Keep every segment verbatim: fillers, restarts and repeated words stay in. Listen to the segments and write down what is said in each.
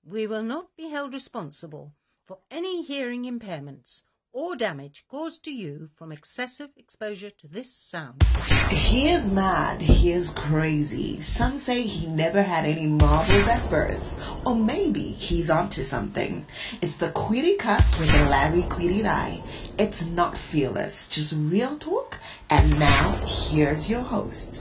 We will not be held responsible for any hearing impairments or damage caused to you from excessive exposure to this sound. He is mad. He is crazy. Some say he never had any marbles at birth. Or maybe he's onto something. It's the Queery Cast with Larry Queery and I. It's not fearless, just real talk. And now, here's your host.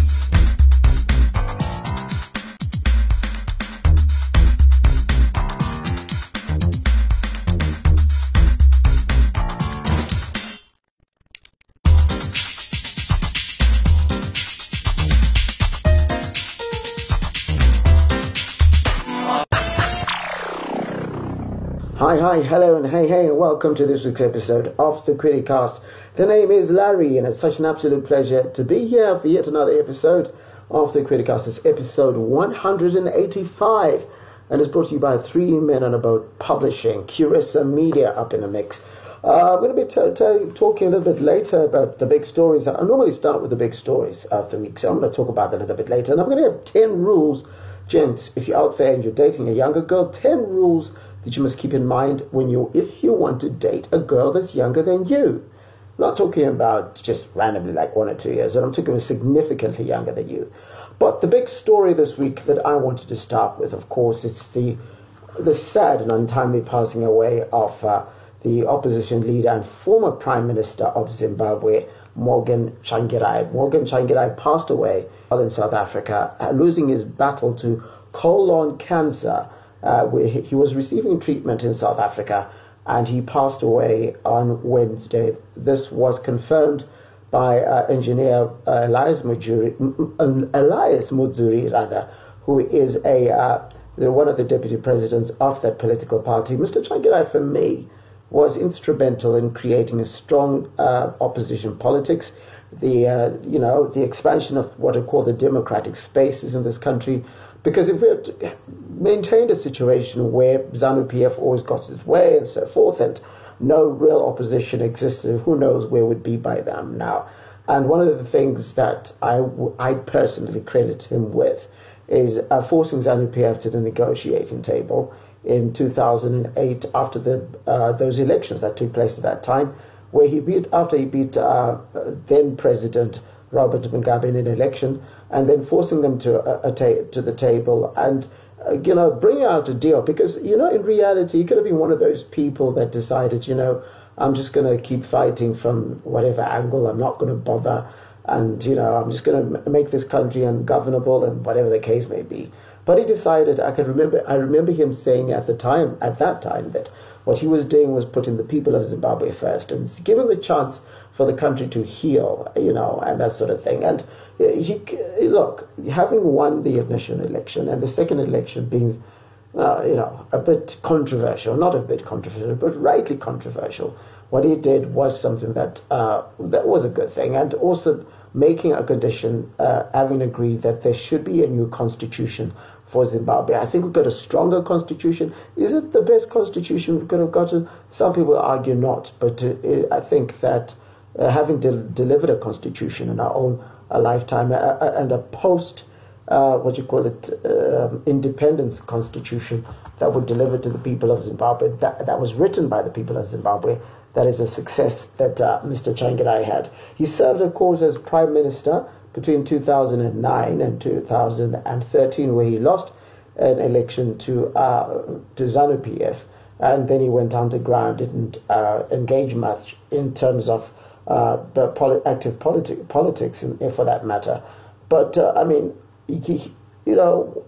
Hi, hi, hello, and hey, hey, and welcome to this week's episode of the Queery Cast. The name is Larry, and it's such an absolute pleasure to be here for yet another episode of the Queery Cast. It's episode one hundred eighty-five, and it's brought to you by Three Men on a Boat Publishing, Curissa Media up in the mix. Uh, I'm going to be t- t- talking a little bit later about the big stories. I normally start with the big stories of the week, so I'm going to talk about that a little bit later. And I'm going to have ten rules, gents, if you're out there and you're dating a younger girl, ten rules that you must keep in mind when you, if you want to date a girl that's younger than you. I'm not talking about just randomly like one or two years, and I'm talking about significantly younger than you. But the big story this week that I wanted to start with, of course, it's the the sad and untimely passing away of uh, the opposition leader and former Prime Minister of Zimbabwe, Morgan Tsvangirai. Morgan Tsvangirai passed away in South Africa, uh, losing his battle to colon cancer. Uh, where he, he was receiving treatment in South Africa, and he passed away on Wednesday. This was confirmed by uh, engineer uh, Elias Mujuri, um, Elias Muzuri, rather, who is a uh, one of the deputy presidents of that political party. Mister Tsvangirai, for me, was instrumental in creating a strong uh, opposition politics. The uh, you know the expansion of what I call the democratic spaces in this country. Because if we had maintained a situation where ZANU-P F always got its way and so forth, and no real opposition existed, who knows where we'd be by them now. And one of the things that I, I personally credit him with is uh, forcing ZANU-P F to the negotiating table in two thousand eight after the uh, those elections that took place at that time, where he beat, after he beat uh, then President Robert Mugabe in an election, and then forcing them to uh, a ta- to the table and, uh, you know, bring out a deal. Because, you know, in reality, he could have been one of those people that decided, you know, I'm just going to keep fighting from whatever angle. I'm not going to bother. And, you know, I'm just going to make this country ungovernable and whatever the case may be. But he decided, I can remember, I remember him saying at the time, at that time, that what he was doing was putting the people of Zimbabwe first and give him a chance for the country to heal, you know, and that sort of thing. And he, look, having won the initial election and the second election being, uh, you know, a bit controversial, not a bit controversial, but rightly controversial, what he did was something that uh, that was a good thing. And also making a condition, uh, having agreed that there should be a new constitution for Zimbabwe. I think we've got a stronger constitution. Is it the best constitution we could have gotten? Some people argue not, but uh, I think that uh, having de- delivered a constitution in our own a lifetime uh, uh, and a post, uh, what you call it, uh, independence constitution that would deliver to the people of Zimbabwe, that, that was written by the people of Zimbabwe, that is a success that uh, Mister Tsvangirai had. He served, of course, as Prime Minister between two thousand nine and two thousand thirteen, where he lost an election to uh, to ZANU-P F, and then he went underground, didn't uh, engage much in terms of uh, the poli- active politi- politics, in, for that matter. But uh, I mean, he, you know,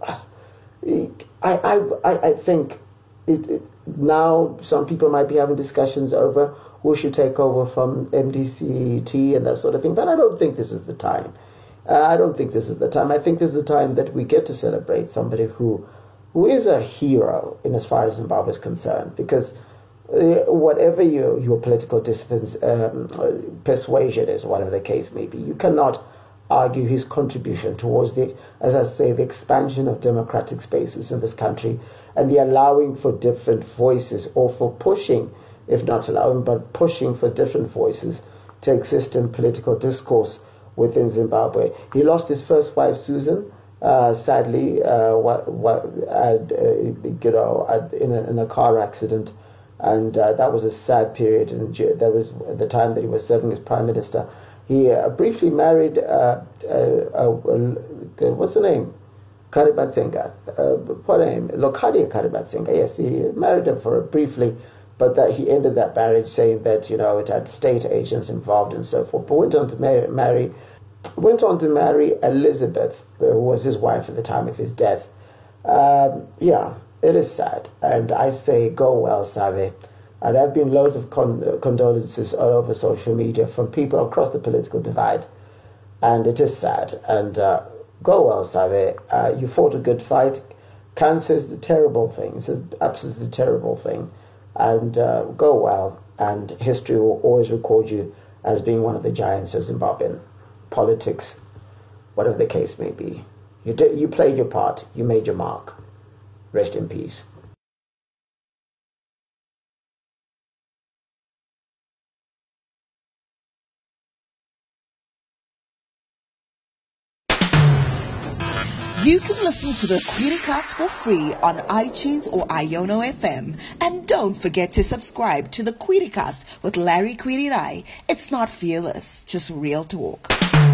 he, I, I I think it, it, now some people might be having discussions over who should take over from M D C T and that sort of thing, but I don't think this is the time. Uh, I don't think this is the time. I think this is the time that we get to celebrate somebody who who is a hero in as far as Zimbabwe is concerned, because uh, whatever your, your political discipline's um, persuasion is, whatever the case may be, you cannot argue his contribution towards the, as I say, the expansion of democratic spaces in this country and the allowing for different voices, or for pushing, if not allowing, but pushing for different voices to exist in political discourse within Zimbabwe. He lost his first wife, Susan, uh, sadly, uh, what, what, had, uh, you know, in a, in a car accident, and uh, that was a sad period. And that was at the time that he was serving as Prime Minister. He uh, briefly married, uh, uh, uh, uh, what's the name? Karibatsenga. Uh, what name? Lokadia Karibatsenga. Yes, he married her for briefly, but that he ended that marriage saying that, you know, it had state agents involved and so forth. But went on to marry, marry went on to marry Elizabeth, who was his wife at the time of his death. Um, yeah, it is sad, and I say go well, Save. Uh, there have been loads of con- uh, condolences all over social media from people across the political divide, and it is sad. And uh, go well, Save. Uh, you fought a good fight. Cancer is a terrible thing. It's an absolutely terrible thing. And uh, go well, and history will always record you as being one of the giants of Zimbabwean politics, whatever the case may be. You did, you played your part. You made your mark. Rest in peace. You can listen to the QueryCast for free on iTunes or Iono F M. And don't forget to subscribe to the QueryCast with Larry Quiriraj. It's not fearless, just real talk.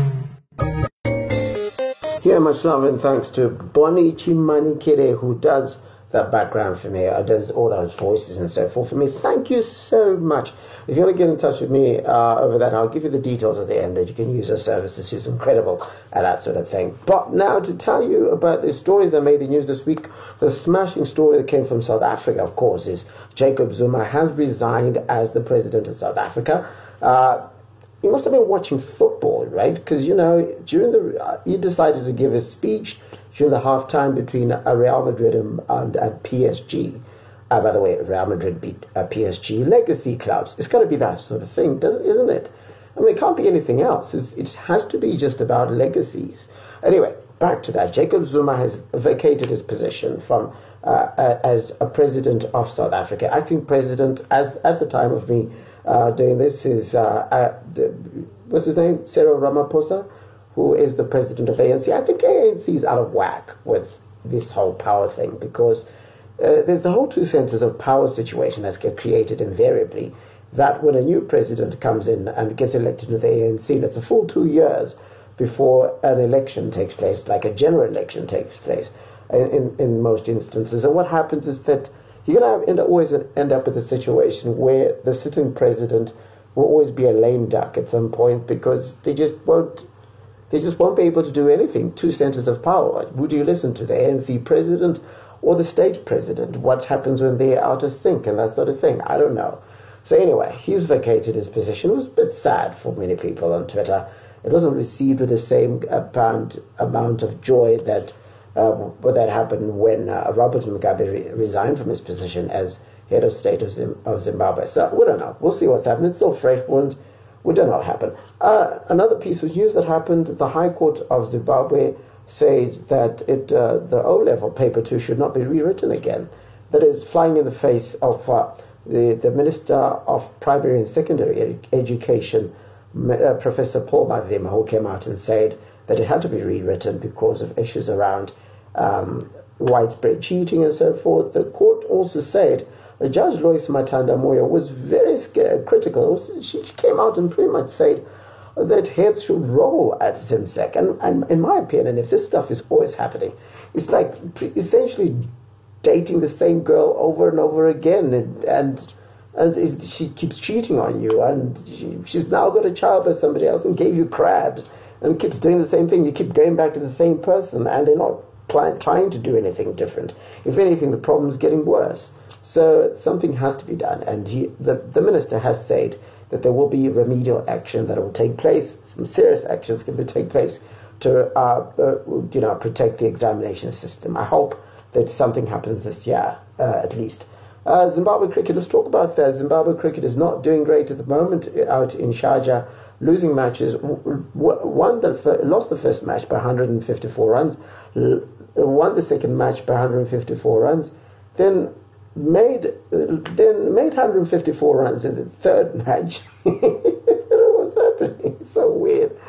Here, much love and thanks to Bonnie Chimanikere, who does that background for me, uh, does all those voices and so forth for me. Thank you so much. If you want to get in touch with me uh, over that, I'll give you the details at the end that you can use her services. She's incredible at that sort of thing. But now to tell you about the stories that made the news this week, the smashing story that came from South Africa, of course, is Jacob Zuma has resigned as the president of South Africa. Uh, he must have been watching football, right? Because, you know, during the uh, he decided to give a speech during the halftime between uh, Real Madrid and, and, and P S G. Uh, by the way, Real Madrid beat uh, P S G. Legacy clubs. It's got to be that sort of thing, doesn't isn't it? I mean, it can't be anything else. It's, it has to be just about legacies. Anyway, back to that. Jacob Zuma has vacated his position from uh, uh, as a president of South Africa. Acting president as at the time of me uh, doing this is uh, uh, the, what's his name? Cyril Ramaphosa, who is the president of the A N C. I think A N C is out of whack with this whole power thing because uh, there's the whole two centers of power situation that's get created invariably, that when a new president comes in and gets elected to the A N C, that's a full two years before an election takes place, like a general election takes place in, in, in most instances. And what happens is that you're going to end up, always end up with a situation where the sitting president will always be a lame duck at some point because they just won't They just won't be able to do anything. Two centers of power. Would you listen to the A N C president or the state president? What happens when they're out of sync and that sort of thing? I don't know. So anyway, he's vacated his position. It was a bit sad for many people on Twitter. It wasn't received with the same amount, amount of joy that uh, that happened when uh, Robert Mugabe re- resigned from his position as head of state of, Zim- of Zimbabwe. So we don't know. We'll see what's happening. It's still fresh wound. We don't know what happened. Uh, another piece of news that happened, the High Court of Zimbabwe said that it, uh, the O-level paper two should not be rewritten again. That is flying in the face of uh, the, the Minister of Primary and Secondary Ed- Education, uh, Professor Paul Mavima, who came out and said that it had to be rewritten because of issues around um, widespread cheating and so forth. The court also said Uh, Judge Lois Matanda Moyo was very scared, critical. She came out and pretty much said that heads should roll at ZimSec. And, and in my opinion, if this stuff is always happening, it's like essentially dating the same girl over and over again, and and, and she keeps cheating on you, and she, she's now got a child by somebody else and gave you crabs, and keeps doing the same thing. You keep going back to the same person, and they're not pl- trying to do anything different. If anything, the problem is getting worse. So something has to be done, and he, the, the minister has said that there will be remedial action that will take place. Some serious actions can be take place to, uh, uh, you know, protect the examination system. I hope that something happens this year, uh, at least. Uh, Zimbabwe cricket. Let's talk about that. Zimbabwe cricket is not doing great at the moment out in Sharjah, losing matches. W- won the lost the first match by one hundred fifty-four runs, l- won the second match by one hundred fifty-four runs, then. Made uh, then made one hundred fifty-four runs in the third match. What's happening? It's so weird.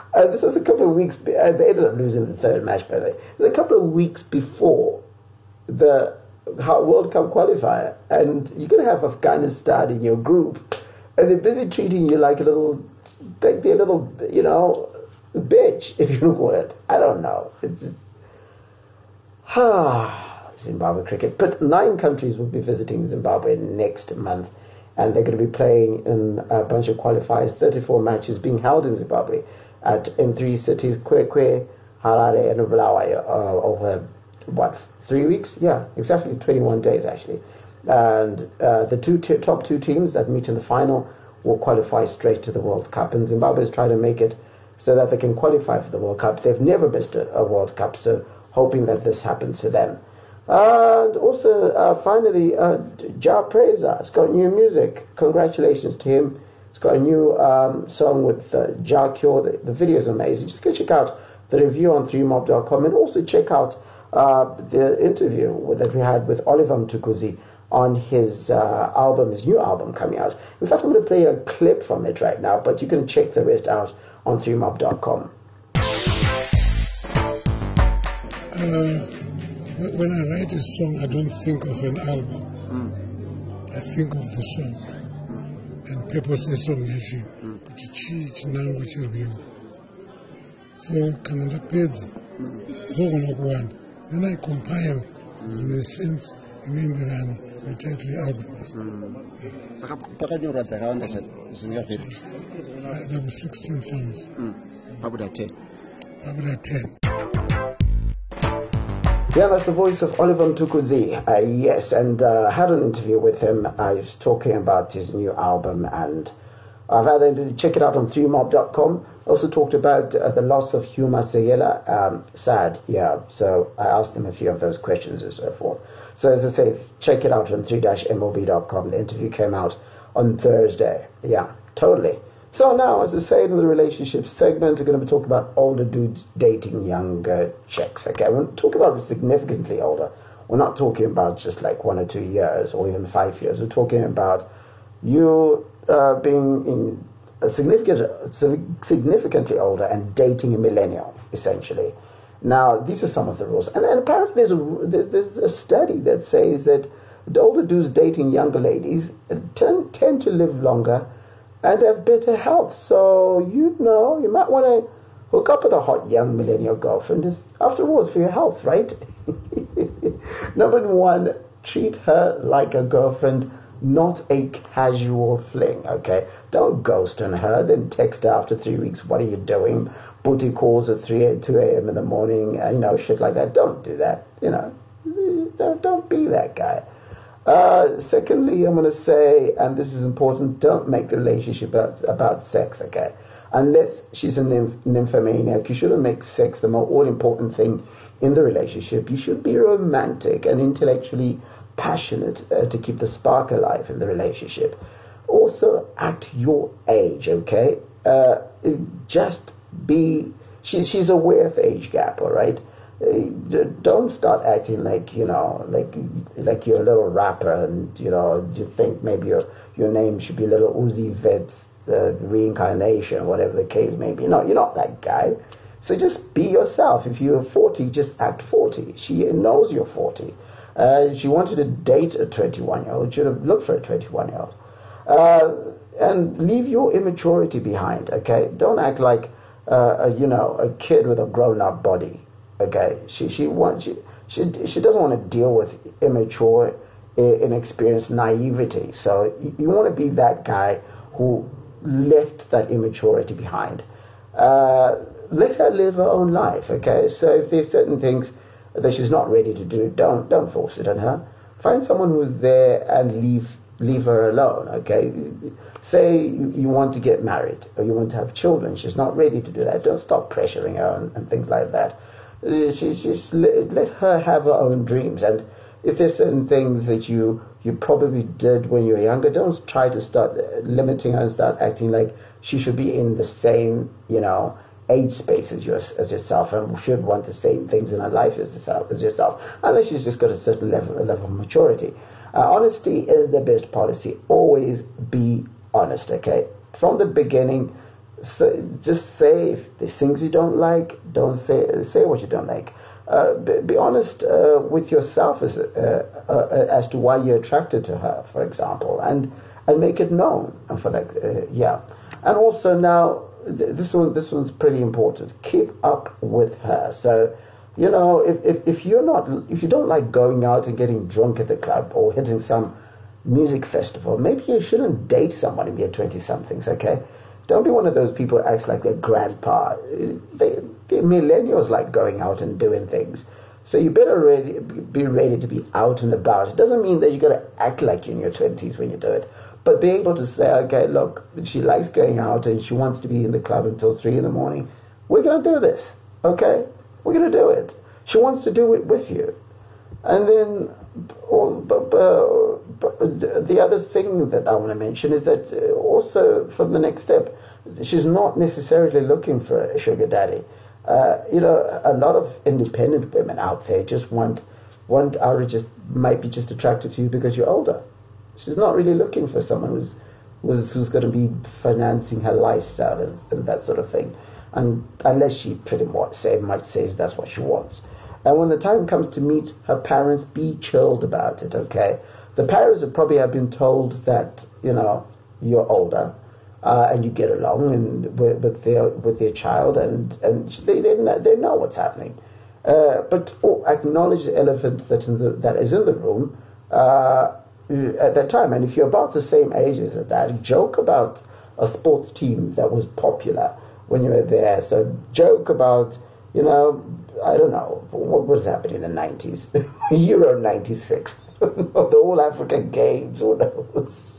Uh, this was a couple of weeks. Be- uh, they ended up losing the third match, by the way. It was a couple of weeks before the World Cup qualifier, and you're going to have Afghanistan in your group, and they're busy treating you like a little, like they're a little, you know, bitch, if you look at it. I don't know. It's ah, Zimbabwe cricket. But nine countries will be visiting Zimbabwe next month, and they're going to be playing in a bunch of qualifiers. thirty-four matches being held in Zimbabwe at in three cities: Kwekwe, Harare, and Bulawayo, uh, over what three weeks? Yeah, exactly twenty-one days actually. And uh, the two t- top two teams that meet in the final will qualify straight to the World Cup. And Zimbabwe is trying to make it so that they can qualify for the World Cup. They've never missed a, a World Cup, so hoping that this happens for them. And also, uh, finally, uh, Ja Preza has got new music. Congratulations to him. He's got a new um, song with uh, Ja Cure. The, the video is amazing. Just go check out the review on three mob dot com, and also check out uh, the interview that we had with Oliver Mtukudzi on his uh, album, his new album coming out. In fact, I'm going to play a clip from it right now, but you can check the rest out on three mob dot com. Uh, when I write a song, I don't think of an album. Mm. I think of the song. Mm. And people say song yashi. Kuchichi chinango chiribyo. So Canada Peds. So one. Then I compile in a sense imendirani the title album. Saka pakanyorwa dzakawanda zingapera. There were sixteen songs. Pabuda ten. Pabuda ten. Yeah, that's the voice of Oliver Mtukudzi. Uh, yes, and uh, had an interview with him. I was talking about his new album, and I've had them to check it out on three mob dot com. Also talked about uh, the loss of Hugh Masekela. Um, sad, yeah. So I asked him a few of those questions and so forth. So as I say, check it out on three mob dot com. The interview came out on Thursday. Yeah, totally. So now, as I say, in the relationship segment, we're going to be talking about older dudes dating younger chicks. Okay, we're talking about significantly older. We're not talking about just like one or two years or even five years. We're talking about you uh, being in a significant, significantly older and dating a millennial, essentially. Now, these are some of the rules. And, and apparently there's a, there's, there's a study that says that the older dudes dating younger ladies tend, tend to live longer and have better health. So, you know, you might want to hook up with a hot young millennial girlfriend. It's, after all, it's for your health, right? Number one, treat her like a girlfriend, not a casual fling, okay? Don't ghost on her, then text her after three weeks, what are you doing? Booty calls at three, two a.m. in the morning, and, you know, shit like that. Don't do that, you know. Don't, don't be that guy. Uh, secondly, I'm going to say, and this is important, don't make the relationship about, about sex, okay? Unless she's a nymph, nymphomaniac, you shouldn't make sex the more all-important thing in the relationship. You should be romantic and intellectually passionate uh, to keep the spark alive in the relationship. Also, at your age, okay? Uh, just be... She, she's aware of the age gap, all right? Don't start acting like, you know, like like you're a little rapper and, you know, you think maybe your your name should be Little Uzi Vert's uh, reincarnation, whatever the case may be. No, you're not that guy. So just be yourself. If you're forty, just act forty. She knows you're forty. Uh, she wanted to date a twenty-one-year-old. Should have looked for a twenty-one-year-old. Uh, and leave your immaturity behind, okay? Don't act like, uh, a, you know, a kid with a grown-up body. Okay, she she wants she she she doesn't want to deal with immature, inexperienced naivety. So you, you want to be that guy who left that immaturity behind. Uh, let her live her own life. Okay, so if there's certain things that she's not ready to do, don't don't force it on her. Find someone who's there and leave leave her alone. Okay, say you, you want to get married or you want to have children. She's not ready to do that. Don't stop pressuring her and, and things like that. Uh, she, just let, let her have her own dreams, and if there's certain things that you you probably did when you were younger, don't try to start limiting her and start acting like she should be in the same, you know, age space as, yours, as yourself and should want the same things in her life as, the, as yourself, unless she's just got a certain level, a level of maturity. Uh, honesty is the best policy. Always be honest, okay? From the beginning, So just say if there's things you don't like, don't say say what you don't like. Uh, be, be honest uh, with yourself as uh, uh, as to why you're attracted to her, for example, and and make it known. And for that, uh, yeah. And also now, th- this one this one's pretty important. Keep up with her. So, you know, if, if if you're not if you don't like going out and getting drunk at the club or hitting some music festival, maybe you shouldn't date someone in their twenty-somethings. Okay. Don't be one of those people who acts like their grandpa. They, the millennials like going out and doing things. So you better ready, be ready to be out and about. It doesn't mean that you got to act like you're in your twenties when you do it. But be able to say, okay, look, she likes going out and she wants to be in the club until three in the morning. We're going to do this, okay? We're going to do it. She wants to do it with you. And then or, but, uh, but the other thing that I want to mention is that uh, also from the next step, she's not necessarily looking for a sugar daddy. Uh, you know, a lot of independent women out there just want, want are just might be just attracted to you because you're older. She's not really looking for someone who's who's, who's going to be financing her lifestyle and, and that sort of thing, and unless she pretty much say might say that's what she wants. And when the time comes to meet her parents, be chilled about it. Okay, the parents would probably have been told that you know you're older. Uh, and you get along and with, with their with their child, and and they they know, they know what's happening. Uh, but oh, acknowledge the elephant that in the, that is in the room uh, at that time. And if you're about the same age as that, joke about a sports team that was popular when you were there. So joke about you know I don't know what was happening in the nineties, Euro ninety-six, the All African Games, who knows.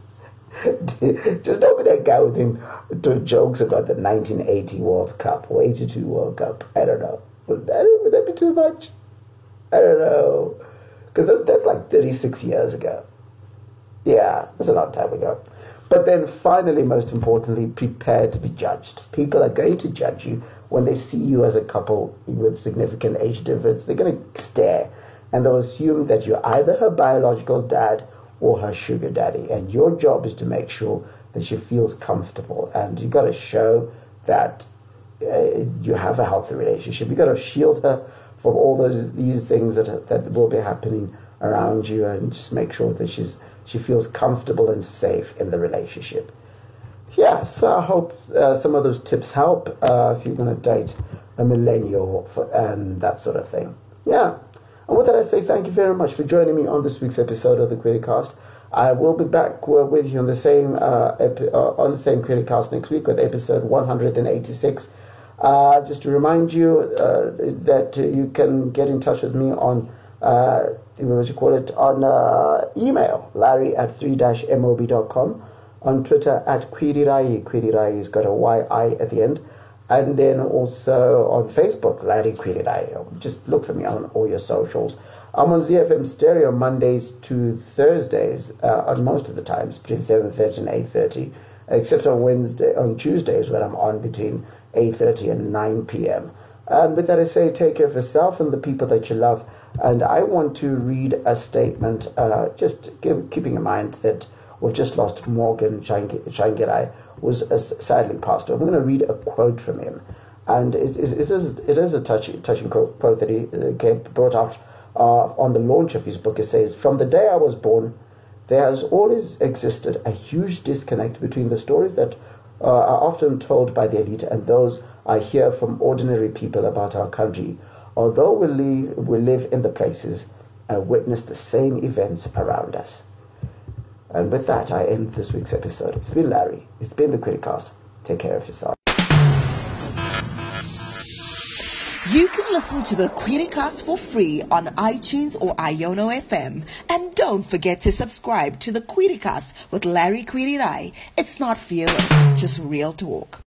Just don't be that guy with him doing jokes about the nineteen eighty World Cup or eighty-two World Cup. I don't know. Would that, would that be too much? I don't know. Because that's, that's like thirty-six years ago. Yeah, that's a long time ago. But then finally, most importantly, prepare to be judged. People are going to judge you when they see you as a couple with significant age difference. They're going to stare and they'll assume that you're either her biological dad or her sugar daddy, and your job is to make sure that she feels comfortable, and you got to show that uh, you have a healthy relationship. You got to shield her from all those these things that that will be happening around you, and just make sure that she's she feels comfortable and safe in the relationship. Yeah, so I hope uh, some of those tips help uh, if you're going to date a millennial for, and that sort of thing. Yeah. And with that, I say thank you very much for joining me on this week's episode of the Criticast. I will be back with you on the same uh, epi- uh, on the same Criticast next week with episode one hundred eighty-six. Uh, just to remind you uh, that you can get in touch with me on uh, what you call it on uh, email, Larry at three dash mob dot com, on Twitter at Kwirirai. Kwirirai has got a Y I at the end. And then also on Facebook, Larry Kwirirai. Just look for me on all your socials. I'm on Z F M Stereo Mondays to Thursdays, uh, on most of the times, between seven thirty and eight thirty, except on Wednesday, on Tuesdays, when I'm on between eight thirty and nine p.m. And with that, I say take care of yourself and the people that you love. And I want to read a statement, uh, just give, keeping in mind that we've just lost Morgan Tsvangirai, was uh, sadly passed away. I'm going to read a quote from him, and it, it, it is it is a touching, touching quote that he uh, brought out uh, on the launch of his book. It says, "From the day I was born, there has always existed a huge disconnect between the stories that uh, are often told by the elite and those I hear from ordinary people about our country. Although we live, we live in the places and witness the same events around us." And with that, I end this week's episode. It's been Larry. It's been the Criticast. Take care of yourself. You can listen to the Criticast for free on iTunes or Iono F M. And don't forget to subscribe to the Criticast with Larry Kwirirai. It's not fearless, just real talk.